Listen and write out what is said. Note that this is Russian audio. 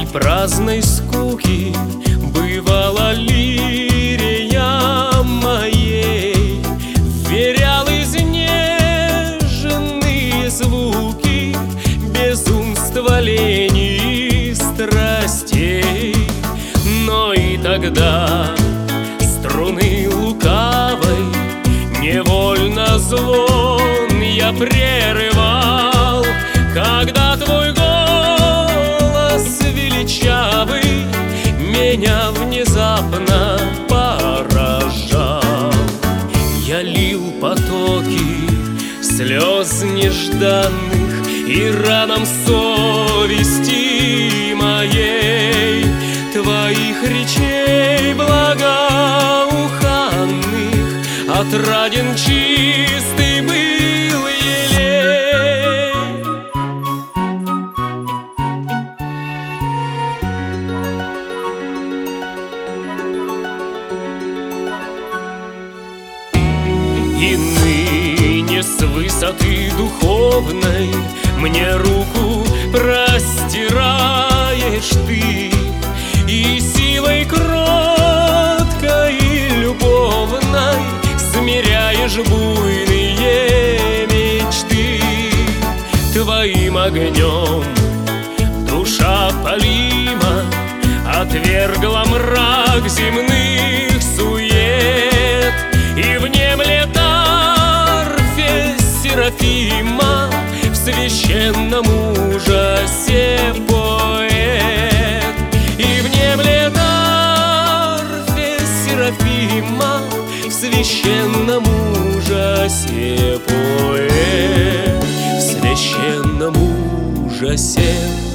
праздной скуки бывала лирия моей, вверял изнеженные звуки безумства, лени и страстей. Но и тогда струны лукавой невольно звон я прерывал, когда твой голос величавый меня внезапно поражал. Я лил потоки слез нежданных и ранам совести моей, твоих речей благоуханных отраден чистый был елей. И ныне с высоты духовной мне руку простираешь ты, и силой кроткой и любовной смиряешь буйные мечты. Твоим огнем душа палима отвергла мрак земных сует, и внемлет арфе Серафима в священном ужасе поэт. И внемлет арфе Серафима в священном ужасе поэт, в священном ужасе.